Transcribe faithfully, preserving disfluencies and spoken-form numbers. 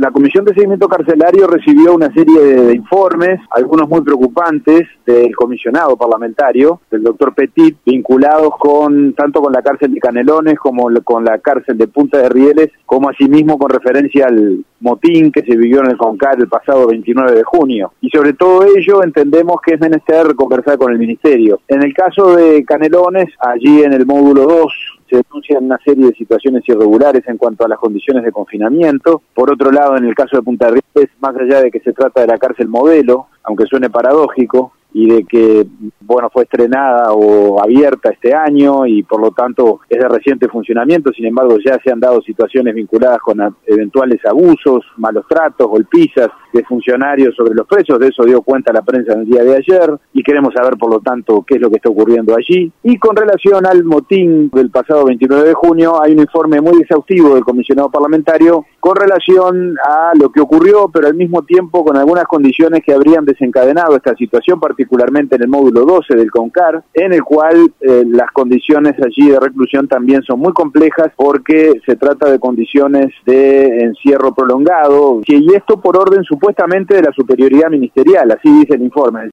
La Comisión de Seguimiento Carcelario recibió una serie de informes, algunos muy preocupantes, del comisionado parlamentario, del doctor Petit, vinculados con tanto con la cárcel de Canelones como con la cárcel de Punta de Rieles, como asimismo con referencia al motín que se vivió en el CONCAR el pasado veintinueve de junio. Y sobre todo ello entendemos que es menester conversar con el Ministerio. En el caso de Canelones, allí en el módulo dos, se denuncian una serie de situaciones irregulares en cuanto a las condiciones de confinamiento. Por otro lado, en el caso de Punta de Rieles, más allá de que se trata de la cárcel modelo, aunque suene paradójico, y de que, bueno, fue estrenada o abierta este año y por lo tanto es de reciente funcionamiento, sin embargo ya se han dado situaciones vinculadas con eventuales abusos, malos tratos, golpizas de funcionarios sobre los presos. De eso dio cuenta la prensa en el día de ayer y queremos saber por lo tanto qué es lo que está ocurriendo allí. Y con relación al motín del pasado veintinueve de junio, hay un informe muy exhaustivo del comisionado parlamentario con relación a lo que ocurrió, pero al mismo tiempo con algunas condiciones que habrían desencadenado esta situación, particularmente en el módulo doce del CONCAR, en el cual eh, las condiciones allí de reclusión también son muy complejas porque se trata de condiciones de encierro prolongado, y esto por orden supuestamente de la superioridad ministerial, así dice el informe.